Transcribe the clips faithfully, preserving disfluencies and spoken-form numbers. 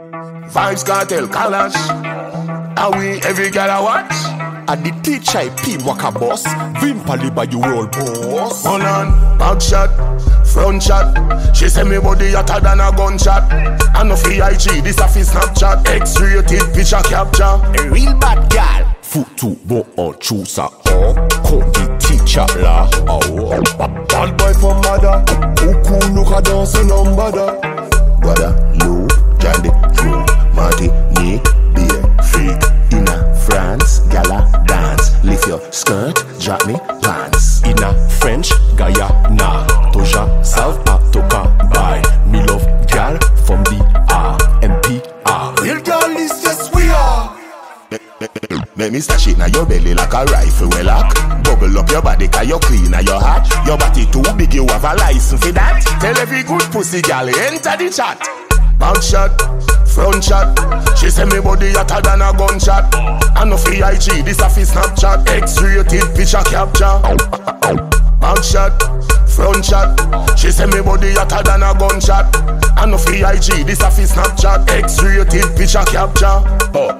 Vibes Cartel Kalash. Are we every girl I watch? At the teacher P Waka boss, Vim Paliba you roll boss. Hold on, back shot, front shot. She say me body hotter than a gunshot. And no fee I G, this a fi Snapchat. X-rated picture capture. A real bad girl. Futu bo or choose a oh. Come the teacher la oh. Bad boy from mother. Who cool look a dancing on bada. Guadeloupe, Jandy, June, Martinique, beer, freak. Inna France, gala dance. Lift your skirt, drop me pants. Inna French, Guyana, Toja, South Africa, by me love gal from the R M P R. Real girl is yes we are. Make me stash it na your belly like a rifle well lock. Bubble up your body cause you clean na your heart. Your body too big you have a license for that. Tell every good pussy gal enter the chat. Back shot, front shot. She say me body hotter than a gunshot. And no fee I G, this a fi Snapchat. X-rated picture capture. Back shot, front shot. She say me body hotter than a gunshot. And no fee I G, this a fi Snapchat. X-rated picture capture. Oh.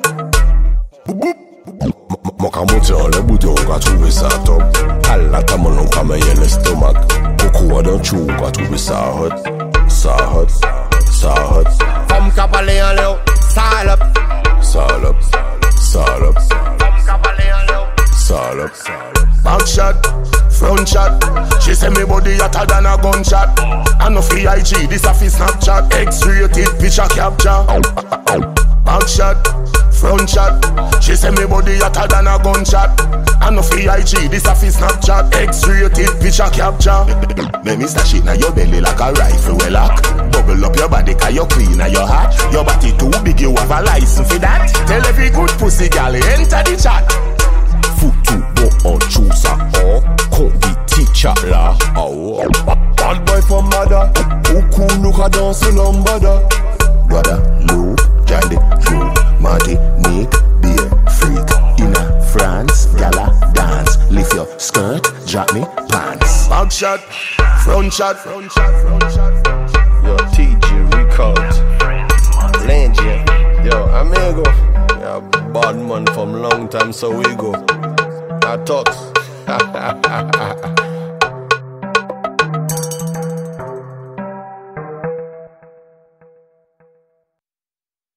Moka monte en le bouton, qu'a trouvé ça top. Elle la ta mon comme un le stomach. Beaucoup d'un chou, qu'a trouvé ça hot. Ça hot, ça hot. Femme qui parle en l'air, salope. Salope, salope. Femme qui parle en l'air, salope. Back shot, front shot. She say me body hotter than a gunshot. And no fee I G, this a fi Snapchat. X-rated picture capture. Back shot, front shot. She say me body hotter than a gunshot. And no fee I G, this a fi Snapchat. X-rated picture capture. Make me stash it na your belly like a rifle well lock. Bubble up your body cause you clean na your heart. Your body too big you have a license for that. Tell every good pussy gal enter the chat. Futu bo or choose a oh. Come the teacher la oh. Bad boy from mother. Who cool look a dancing on bada. Guadeloupe, Jandy, June, Martinique, beer, freak. Inna France, gala dance. Lift your skirt, drop me pants. Back shot, front shot, front shot, front shot. Yo, T G Records, Langia. Yo, amigo. Yeah, bad man from long time, so we go. I talks.